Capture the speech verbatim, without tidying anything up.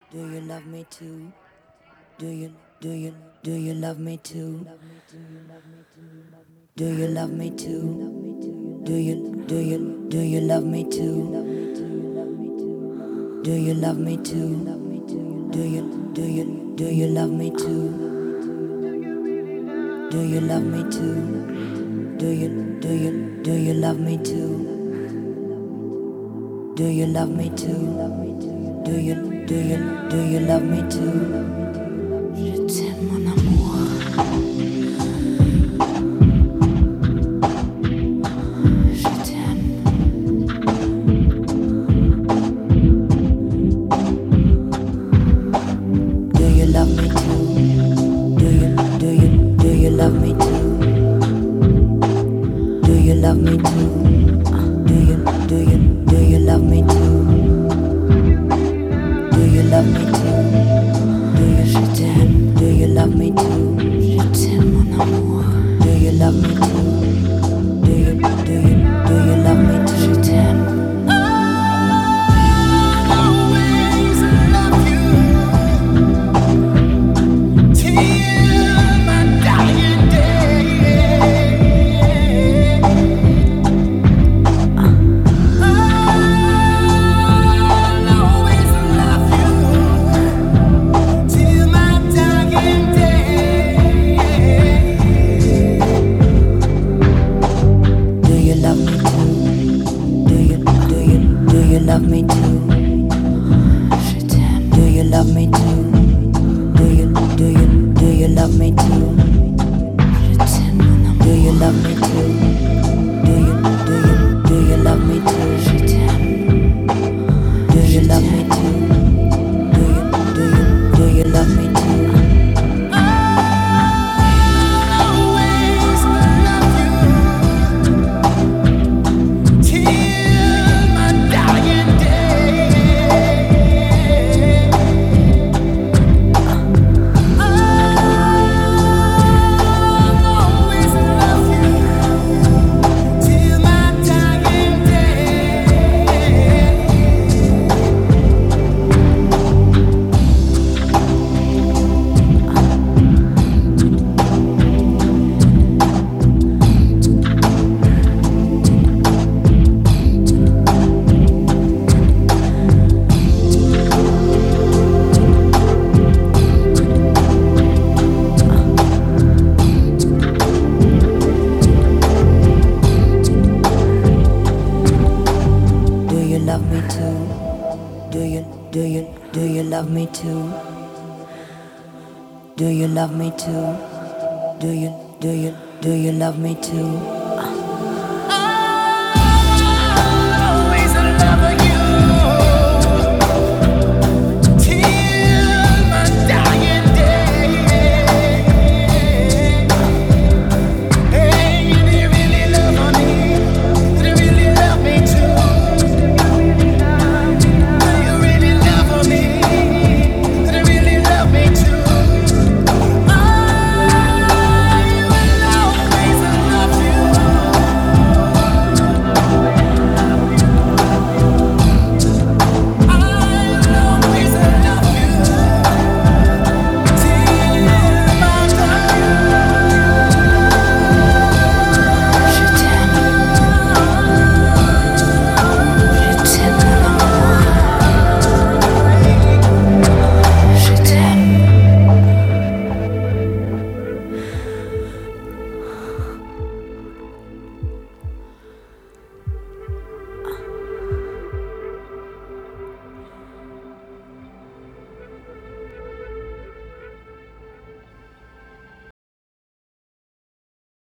Do you love me too? Do you do you do you love me too? Do you love me too? Do you do you do you love me too? Do you love me too? Do you do you do you love me too? Do you love me too? Do you do you do you love me too? Do you love me too? Do you do you do you love me too? Je t'aime mon amour. Je t'aime. Do you love me too? Do you do you do you love me too? Do you love me too? Do you do you do you love me too? Do you love me too? Do you je t'aime? Do you love me too? Je t'aime mon amour. Do you love me too? Do you do you do you love me too? Je t'aime. I'll always love you till my dying day. I'll always love you till my dying day. Do you love me too? Do you do you do you love me too? Je t'aime. Do you love me too? Do you do you do you love me too? Je t'aime mon amour. Do you love me too? Do you do you do you love me too? Je t'aime. Do you love me too? Do you do you do you love me too? I'll always love you till my dying day. I'll always love you till my dying day. Do you love me too? Do you do you do you love me too? Do you love me too? Do you do you do you love me too?